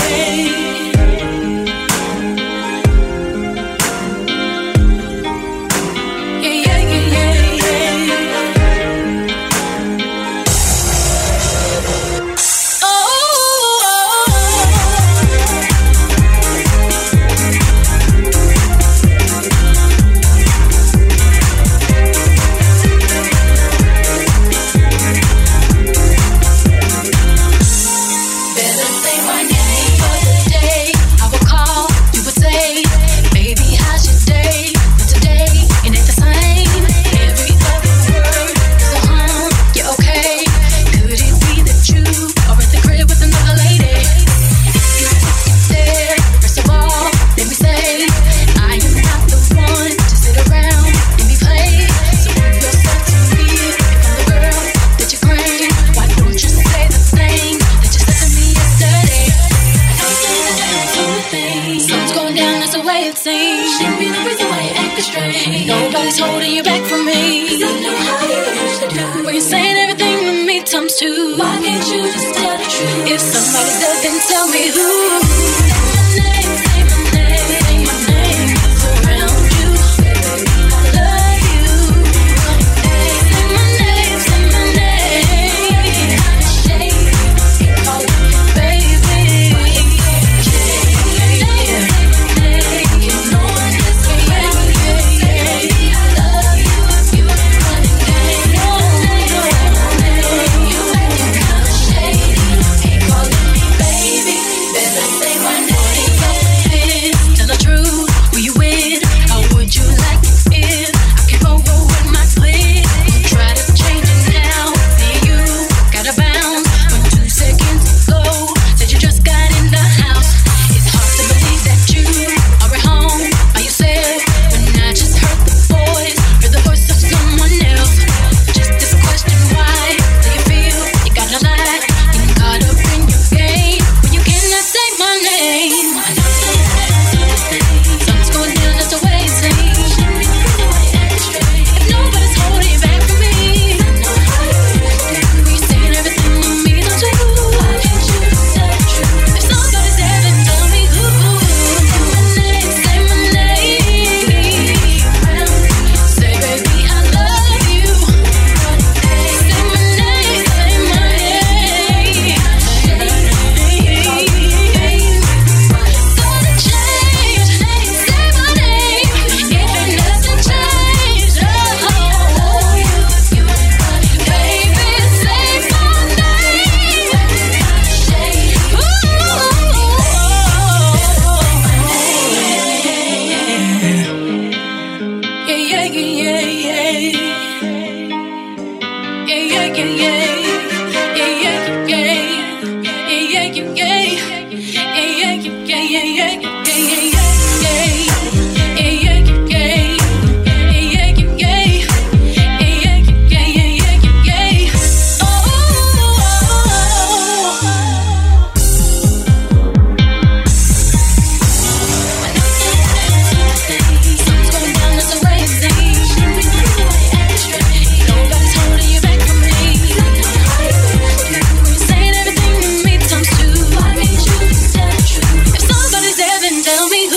Tell me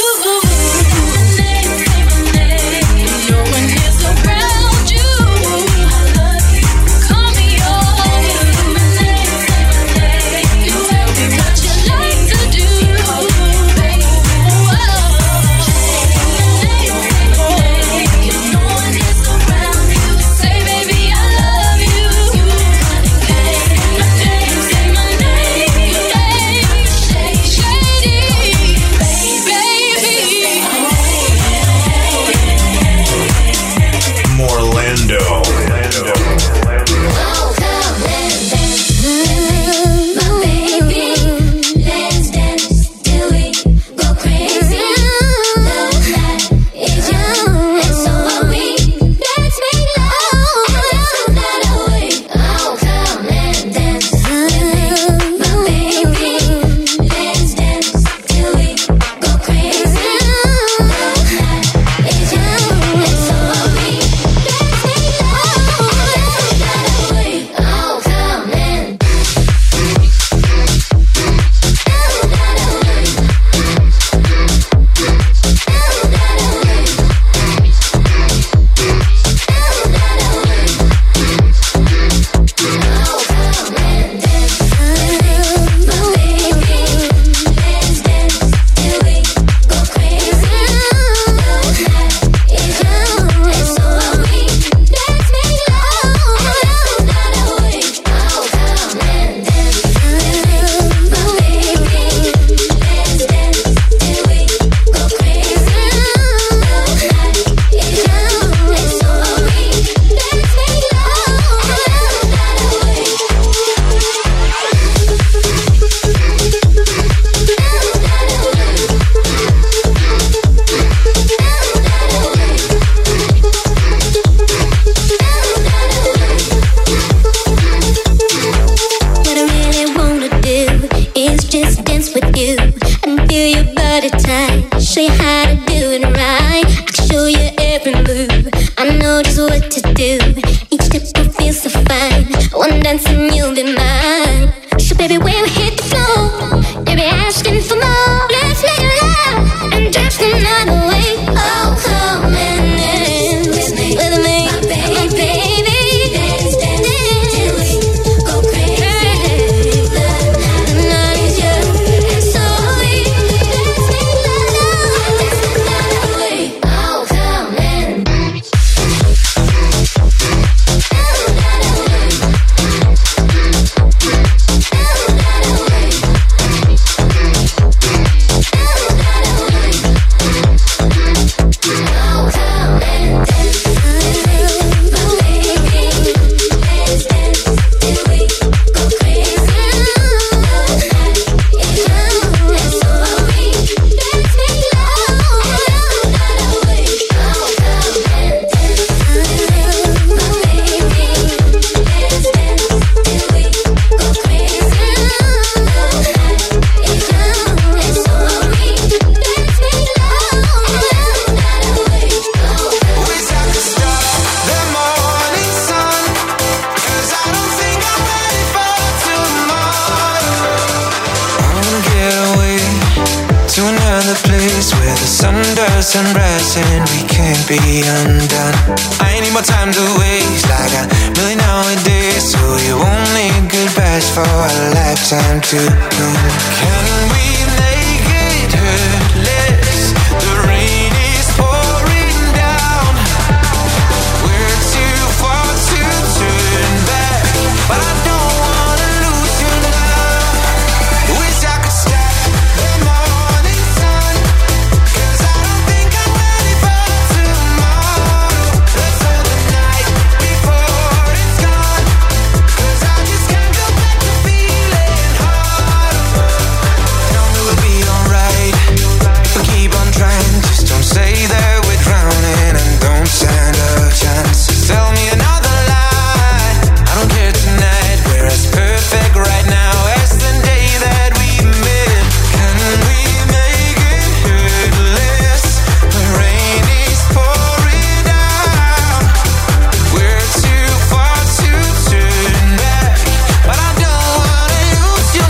tight, show you how to do it right. I can show you every move, I know just what to do. Each step will feel so fine, one dance and you'll be mine. So baby, when we hit the floor, you'll be asking for more. Let's make it loud and dance the night away. Oh, come and dance with me, my baby. Dance, dance, till we go crazy. The night is young and so are we. Let's make it loud, dance the night away. Oh, come and dance the night away. Sunrise and we can't be undone. I ain't need more time to waste like a million nowadays. So you won't need goodbyes for a lifetime to come. Can we make it hurtless? The rain is pouring down. We're too far to turn back, but I don't wanna lose you now. Wish I could stop the morning sun, 'cause I don't think I'm ready for tomorrow. Let's hold the night before it's gone, 'cause I just can't go back to feeling hard. Tell me we'll be alright if we keep on trying. Just don't say that we're drowning and don't stand a chance. Tell me another lie, I don't care tonight. We're as perfect right now as the day that we met. Can we make it hurtless? The rain is pouring down. We're too far to turn back, but I don't wanna lose you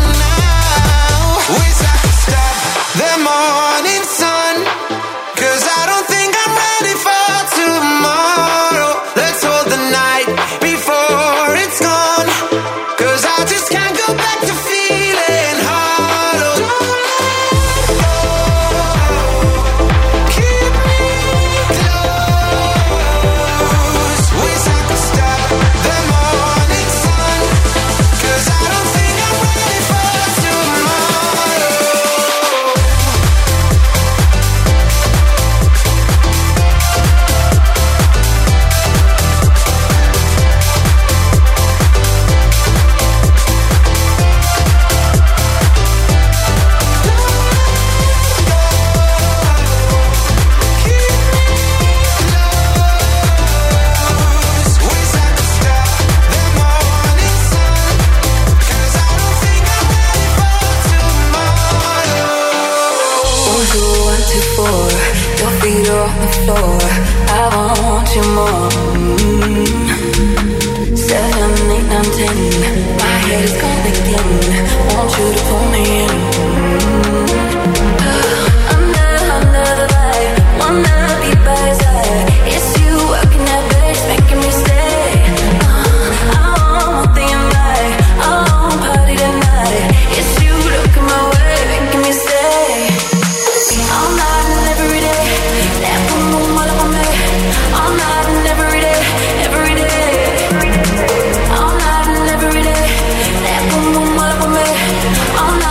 now. Wish I could stop the morning sun, 'cause I don't think I'm ready for tomorrow. Let's hold the night before it's gone, 'cause I just can't go back to feeling hollow. Keep me close. Wish I could stop the morning sun, 'cause I don't think I'm ready for tomorrow. Wish I could stop the morning sun, 'cause I don't think I'm ready for tomorrow. 1, 2, 1, 2, 4. Your feet are on the floor. I want you more. 7, 8, 9, 10. My head is cold again. Want you to pull me in. Under the light, wanna be by your side. It's you working that bass, making me stay. I want the invite, I want party tonight. It's you looking my way, making me stay. All night and every day, that boom boom all up on me. All night and every day, every day. All night and every day, that boom boom all up on me. All night.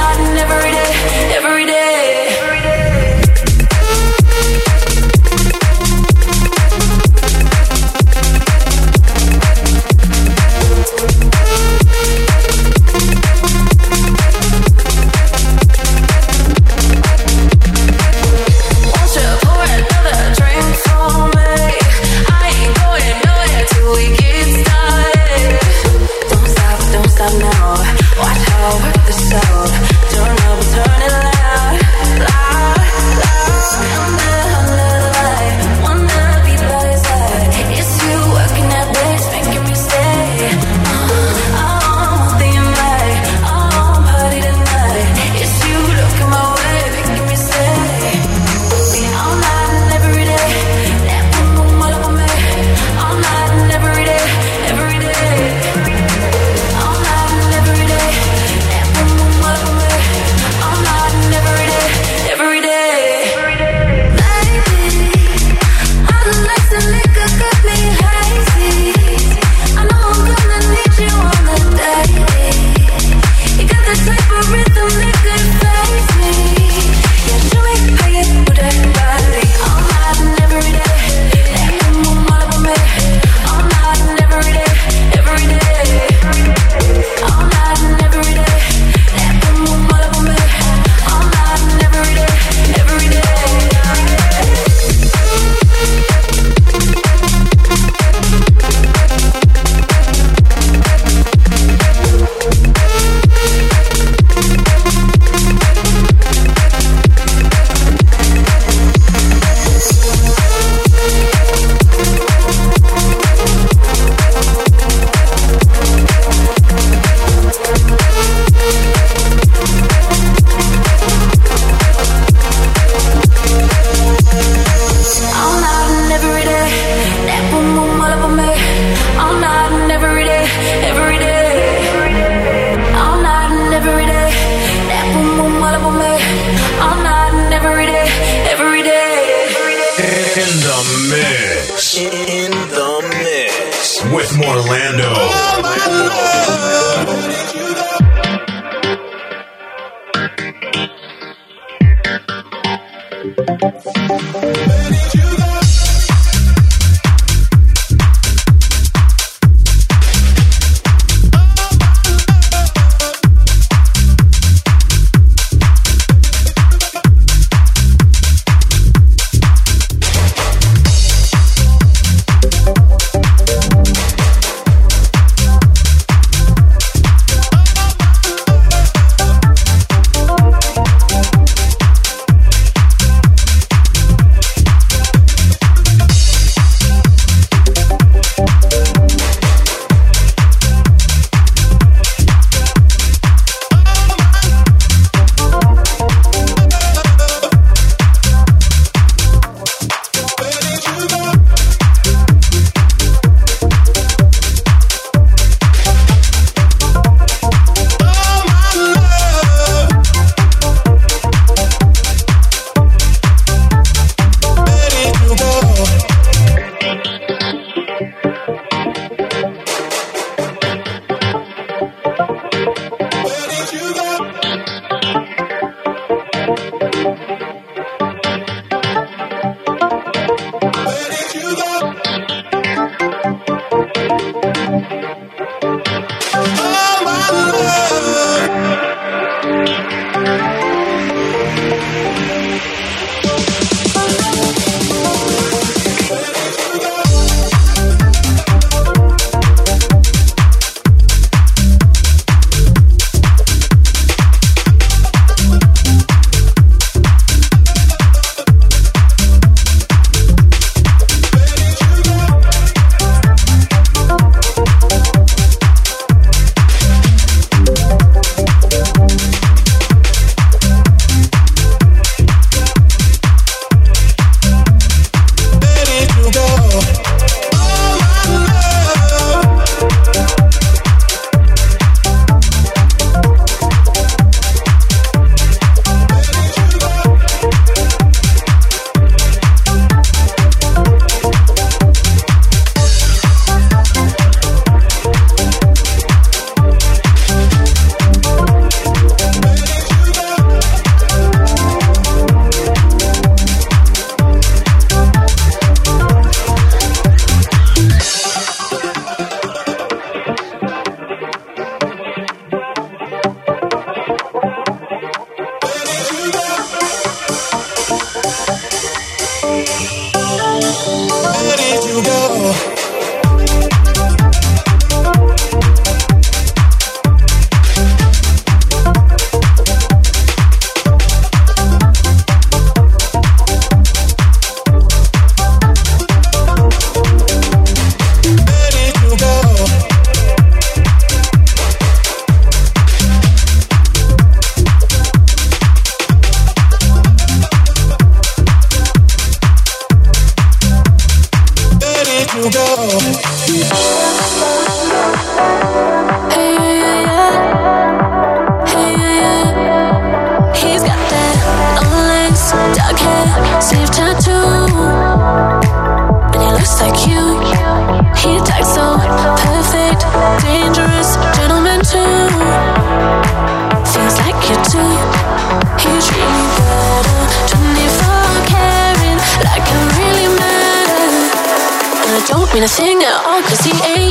Don't mean a thing at all, 'cause he ain't.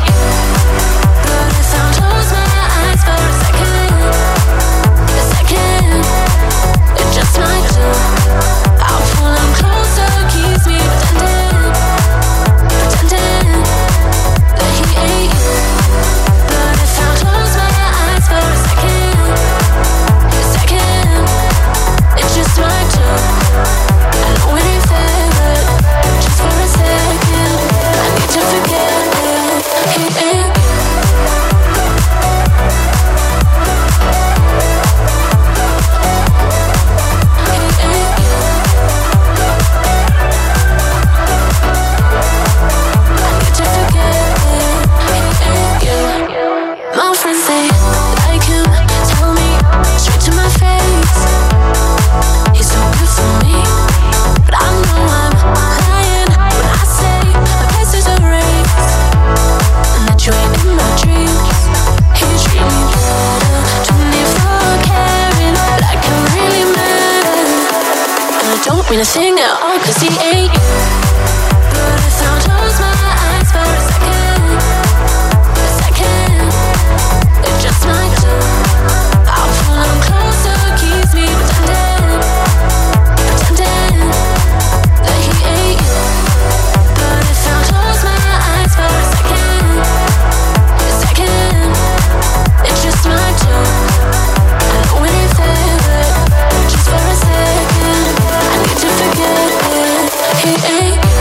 But if I close my eyes for a second, it just might do. I'll pull him closer, keeps me pretending that he ain't. But if I close my eyes for a second, it just might do. I know it ain't fair, but just for a second, I need to forget that he ain't. don't mean a thing at all, cause he ain't you. But if I close my eyes for a second, it just might do. I'll pull him closer, keeps me pretending that he ain't you. But if I close my eyes for a second, it just might do. I don't really feel it, just for a second. I need to forget it. He ain't you.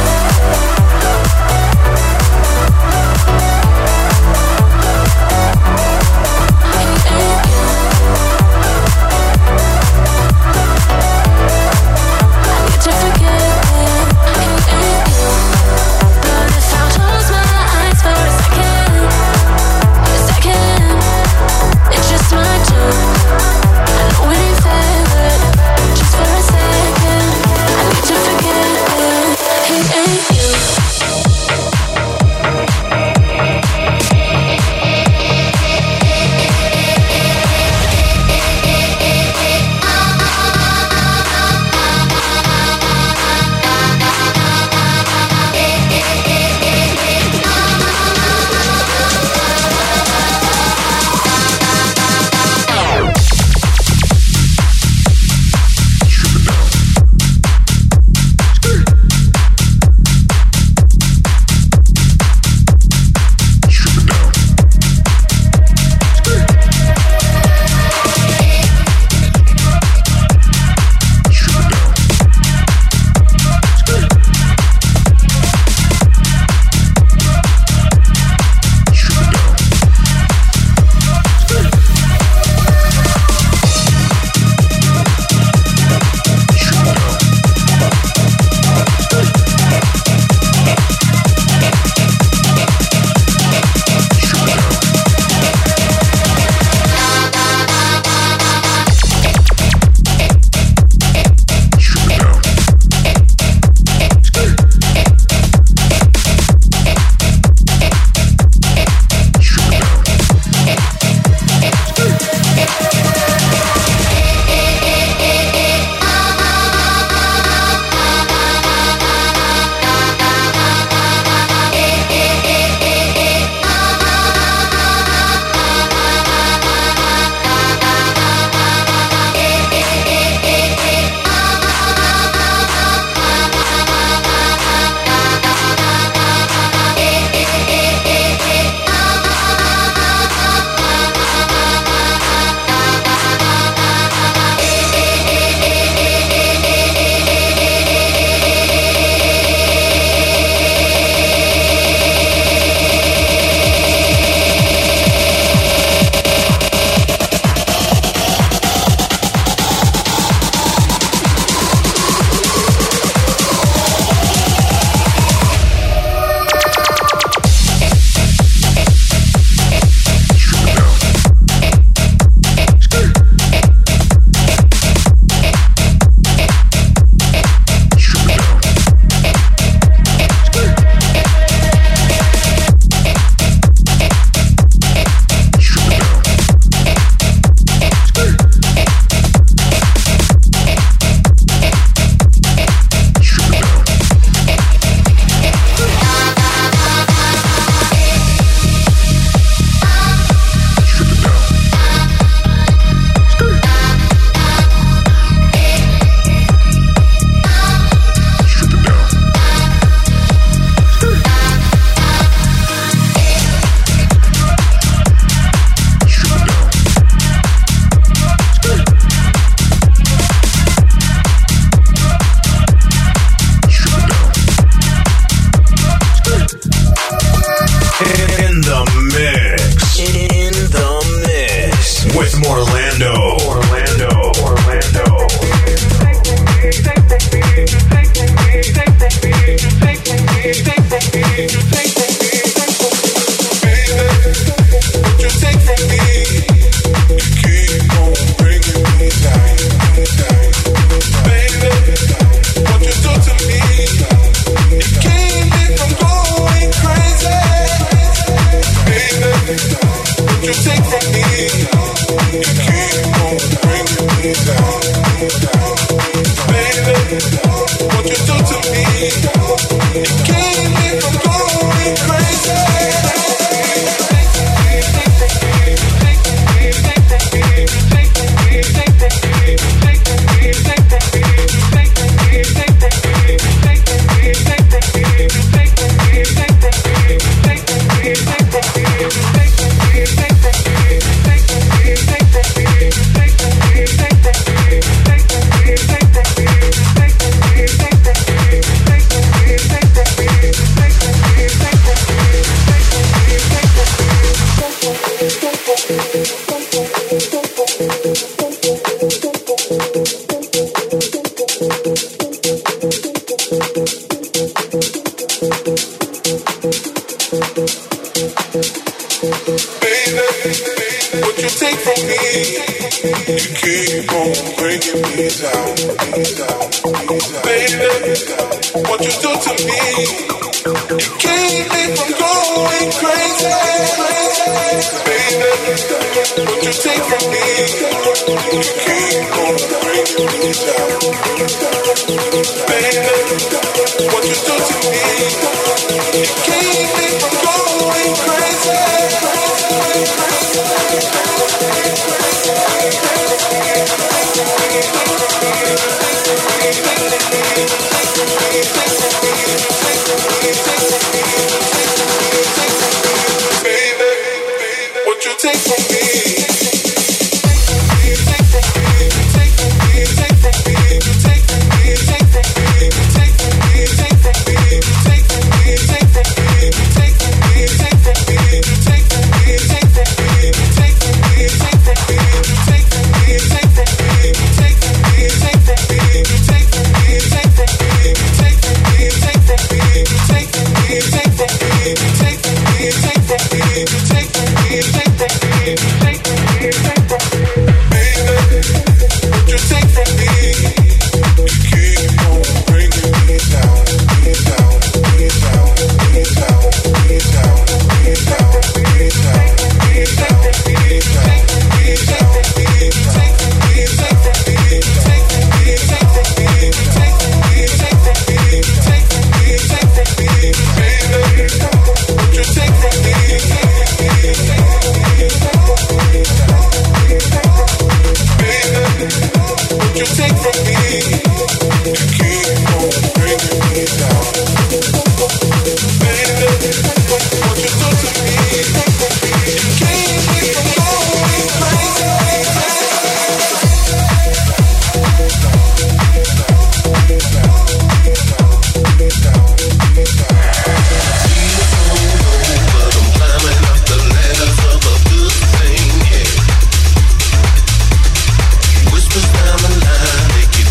Whispers down the line,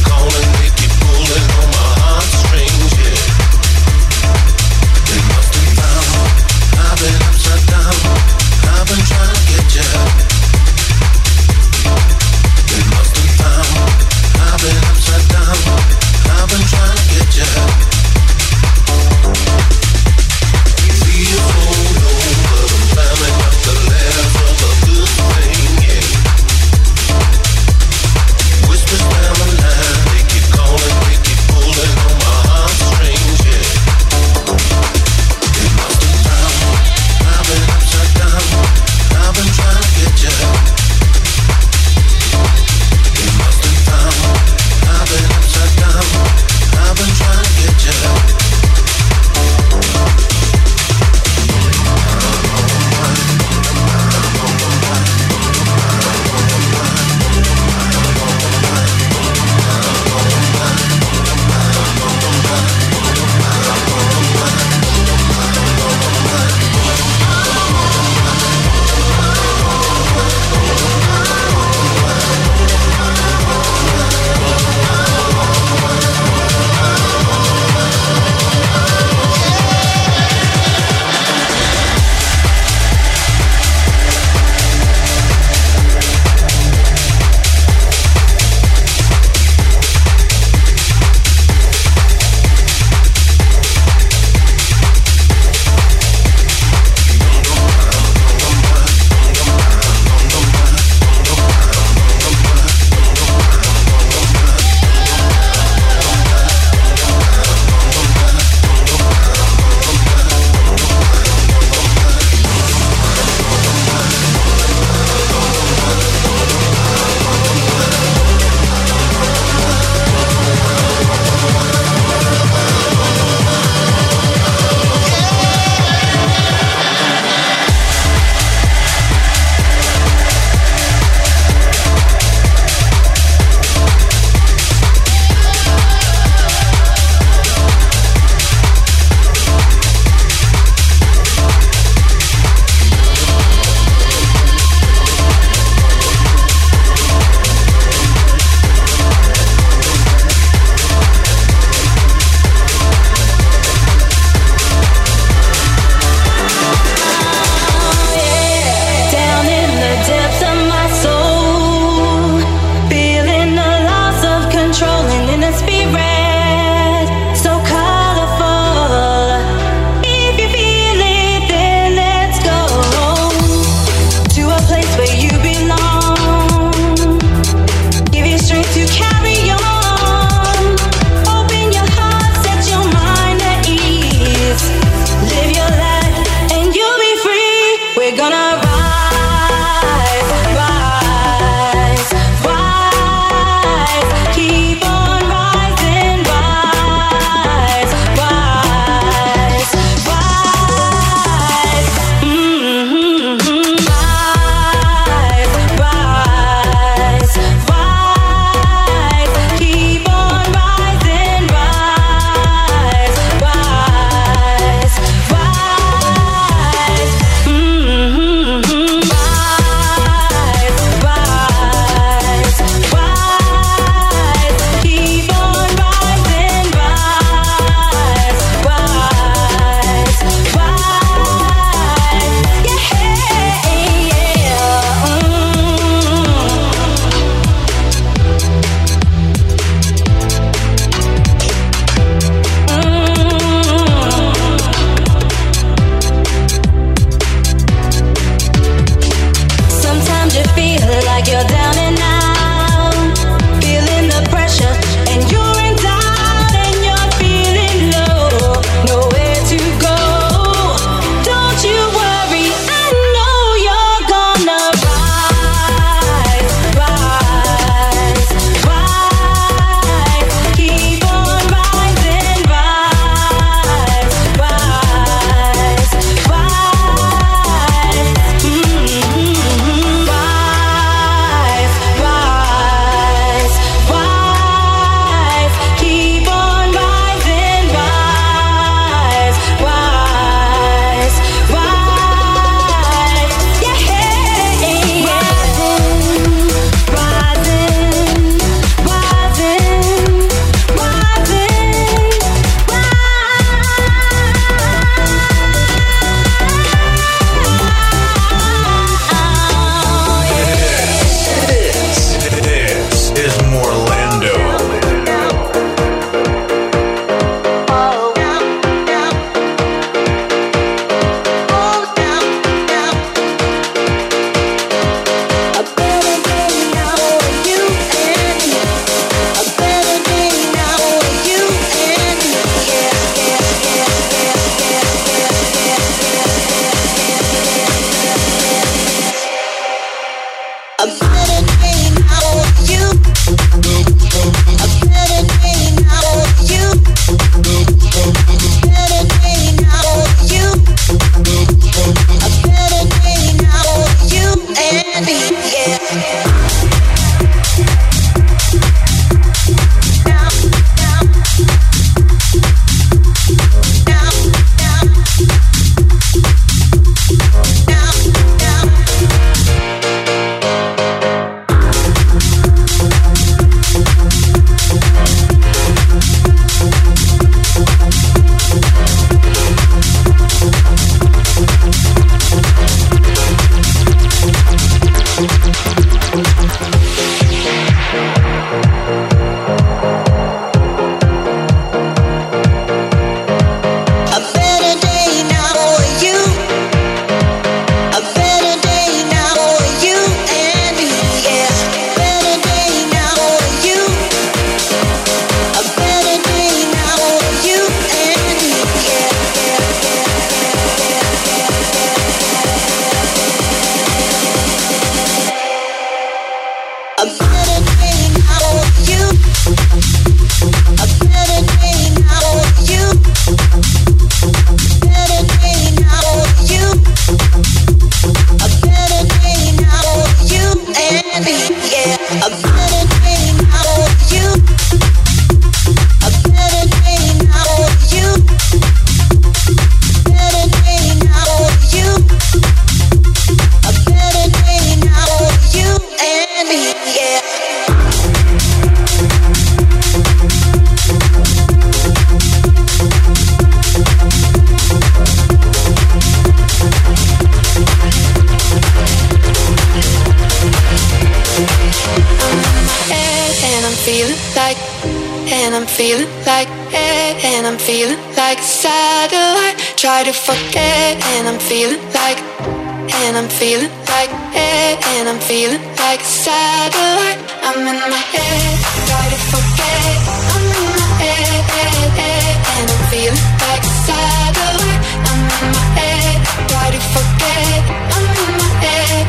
feeling like, and I'm feeling like, and I'm feeling like a satellite. Try to forget, and I'm feeling like, and I'm feeling like, and I'm feeling like a satellite. I'm in my head, try to forget. I'm in my head, and I'm feeling like a satellite. I'm in my head, try to forget. I'm in my head.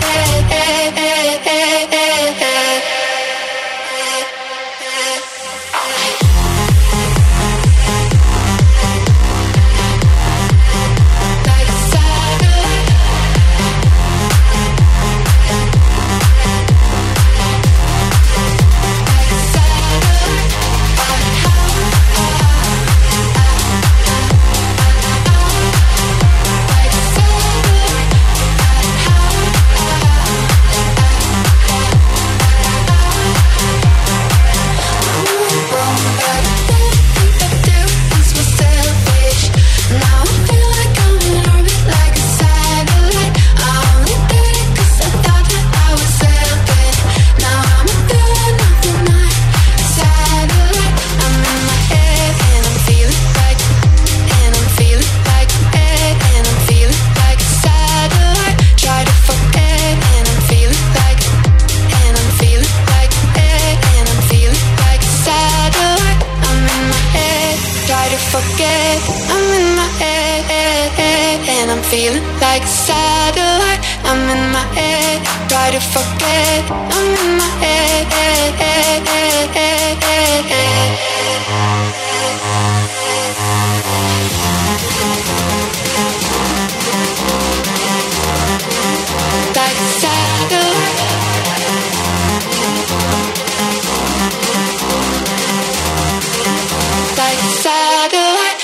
Feeling like a satellite. I'm in my head, try to forget. I'm in my head. Like a satellite. Like a satellite.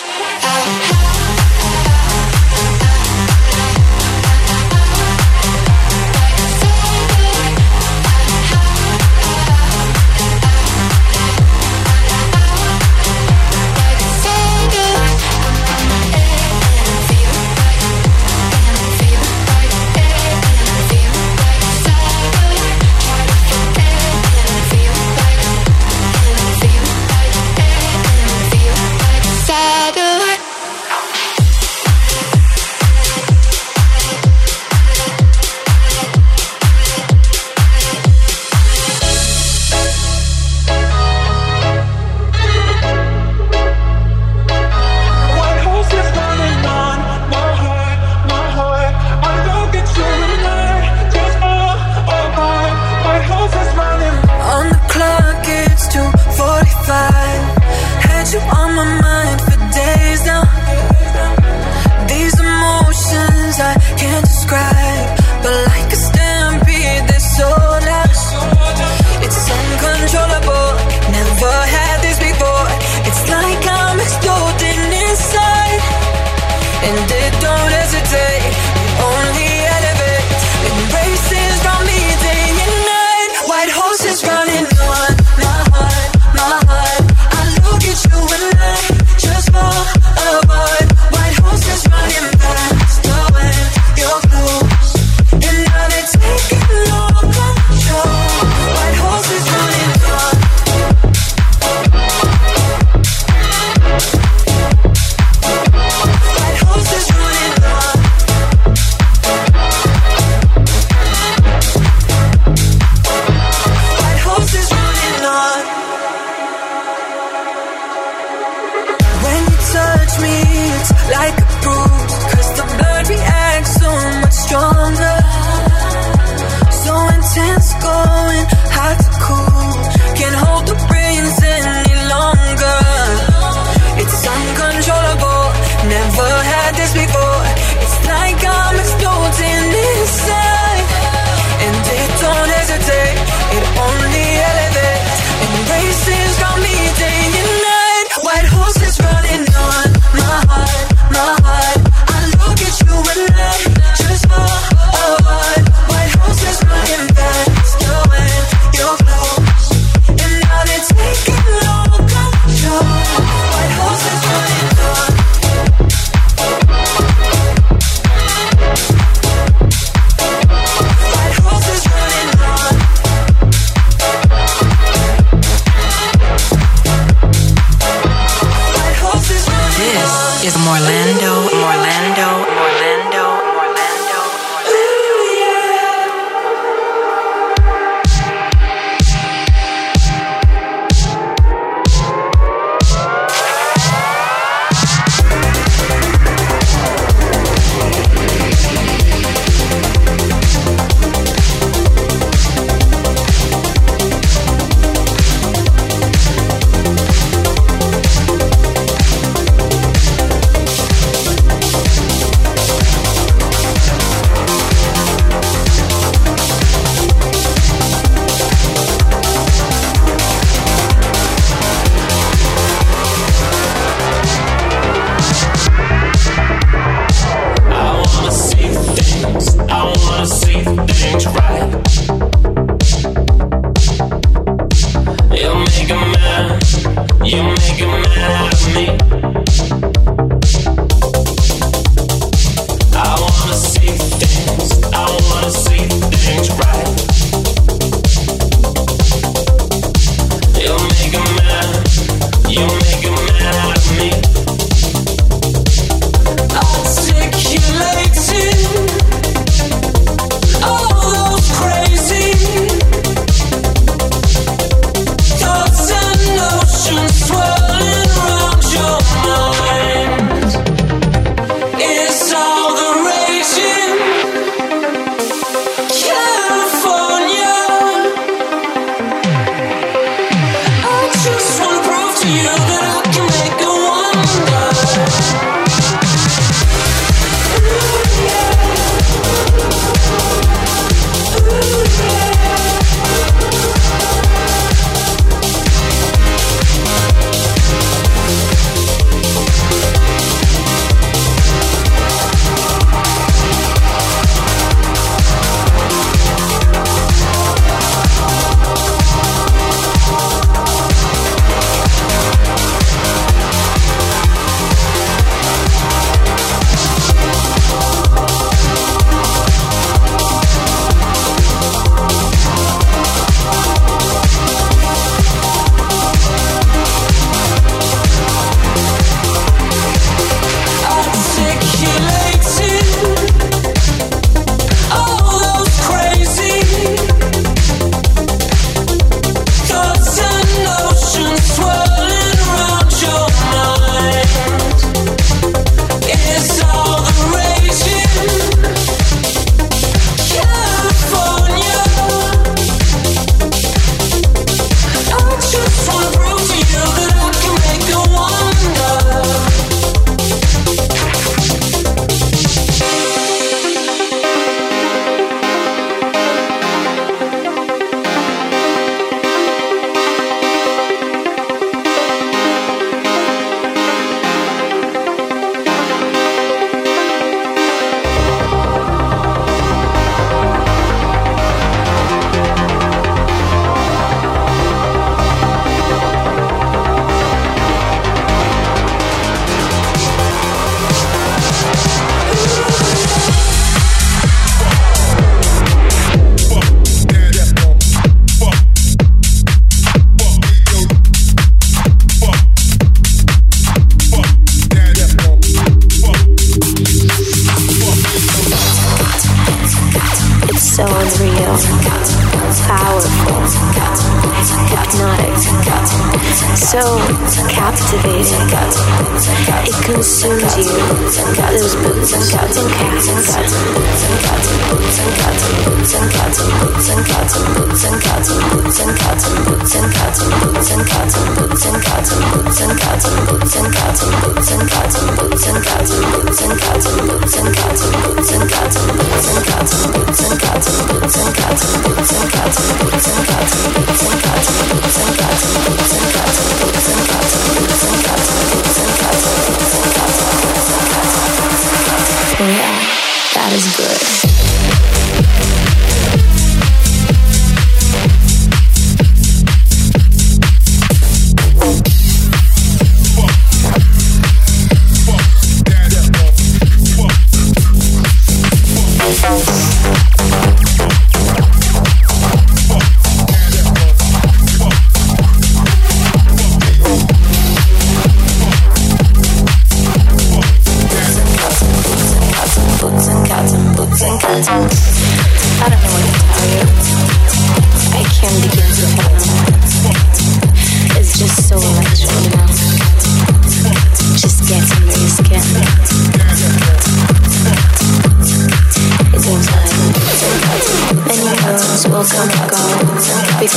is Morlando.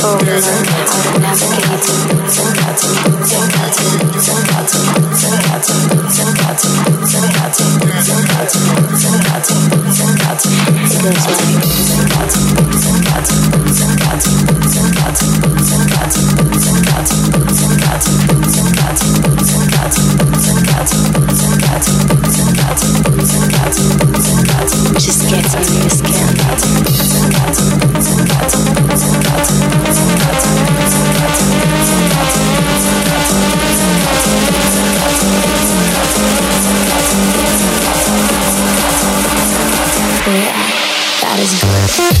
Just gets under your skin. Yeah, that is good.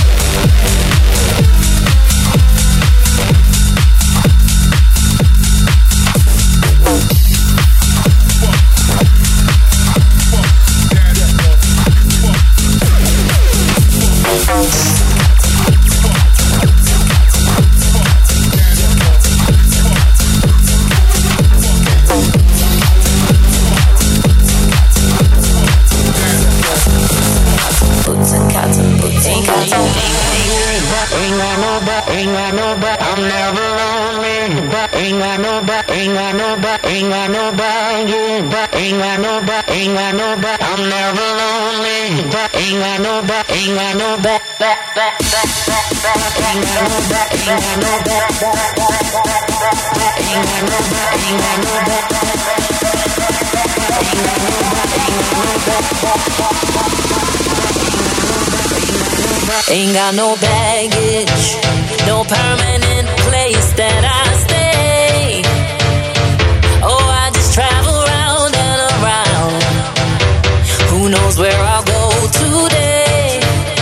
Ain't got no baggage, no permanent place that I stay. Oh, I just travel round and around. Who knows where I'll go today?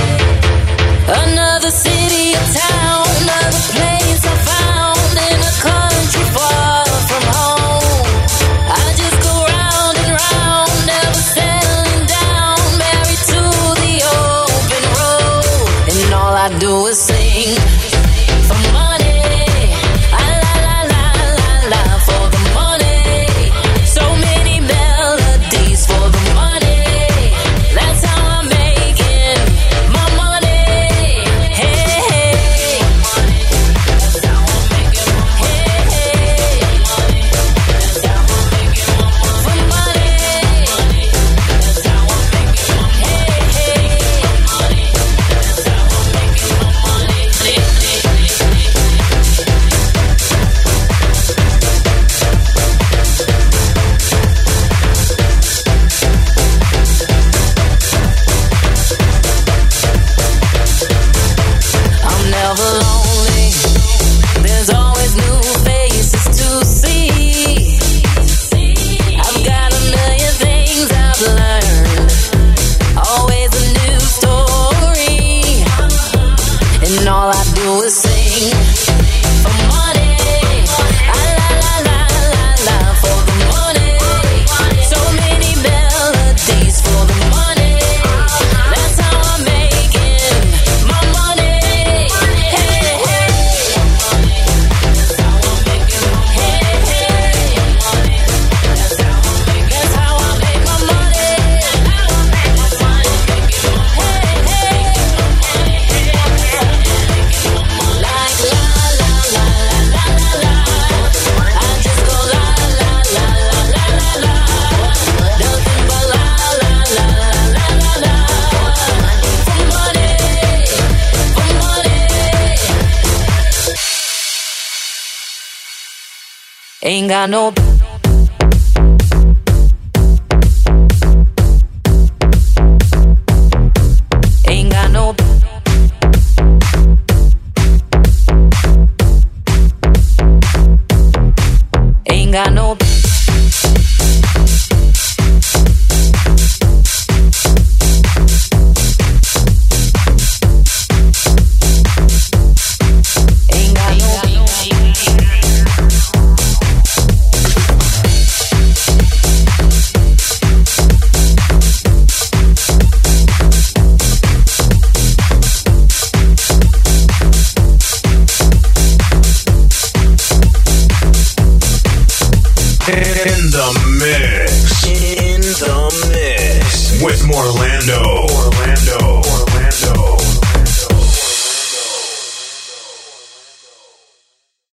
Another city or town, another place I found in a country far from home. I just go round and round, never settling down, married to the open road. And all I do is sing for money. La la la la la for the money. So many melodies for the money. That's how I'm making my money. Hey, hey. That's how I'm making my money. Hey, hey. That's how I'm making my money. For money. That's how I'm making my money. Hey, hey. That's how I'm making my money. I'm never lonely. There's always new faces to see. I've got a million things I've learned. Always a new story. And all I do is sing for money. La la la la la for the money. So many melodies for the money. That's how I'm making my money. Hey, hey. That's how I'm making my money. Hey, hey. That's how I make my money. Like la la la la la la. I just go la la la la la la la. Nothing but la la la la la la. For money, for money. Ain't got no. Ain't got no. Ain't got no. Ain't got no. In the mix. In the mix. With Morlando.